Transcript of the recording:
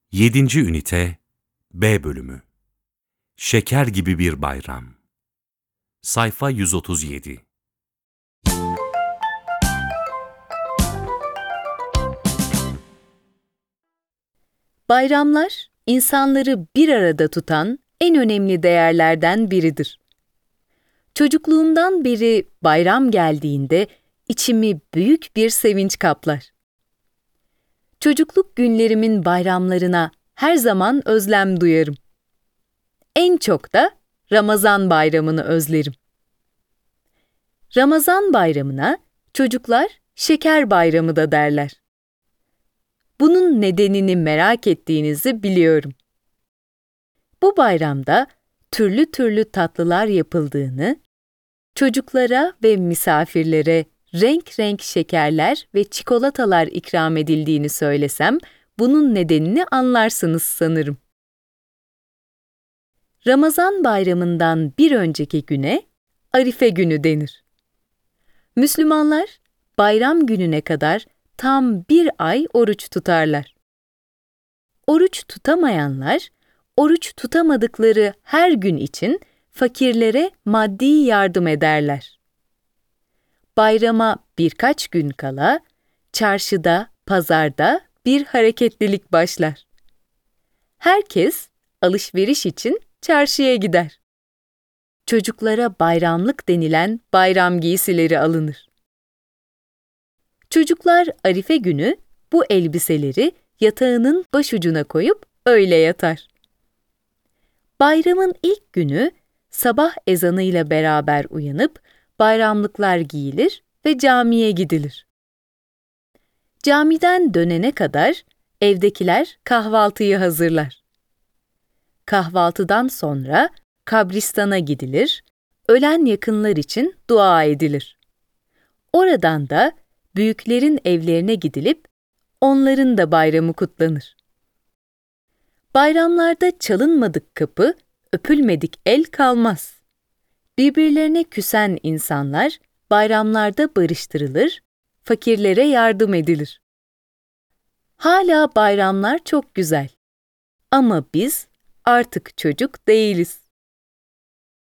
7. Ünite B bölümü Şeker gibi bir bayram. Sayfa 137. Bayramlar, insanları bir arada tutan en önemli değerlerden biridir. Çocukluğumdan beri bayram geldiğinde içimi büyük bir sevinç kaplar. Çocukluk günlerimin bayramlarına her zaman özlem duyarım. En çok da Ramazan bayramını özlerim. Ramazan bayramına çocuklar şeker bayramı da derler. Bunun nedenini merak ettiğinizi biliyorum. Bu bayramda türlü türlü tatlılar yapıldığını, çocuklara ve misafirlere renk renk şekerler ve çikolatalar ikram edildiğini söylesem, bunun nedenini anlarsınız sanırım. Ramazan bayramından bir önceki güne Arife günü denir. Müslümanlar bayram gününe kadar tam bir ay oruç tutarlar. Oruç tutamayanlar, oruç tutamadıkları her gün için fakirlere maddi yardım ederler. Bayrama birkaç gün kala, çarşıda, pazarda bir hareketlilik başlar. Herkes alışveriş için çarşıya gider. Çocuklara bayramlık denilen bayram giysileri alınır. Çocuklar Arife günü bu elbiseleri yatağının başucuna koyup öyle yatar. Bayramın ilk günü sabah ezanıyla beraber uyanıp bayramlıklar giyilir ve camiye gidilir. Camiden dönene kadar evdekiler kahvaltıyı hazırlar. Kahvaltıdan sonra kabristana gidilir, ölen yakınlar için dua edilir. Oradan da büyüklerin evlerine gidilip onların da bayramı kutlanır. Bayramlarda çalınmadık kapı, öpülmedik el kalmaz. Birbirlerine küsen insanlar bayramlarda barıştırılır, fakirlere yardım edilir. Hala bayramlar çok güzel. Ama biz artık çocuk değiliz.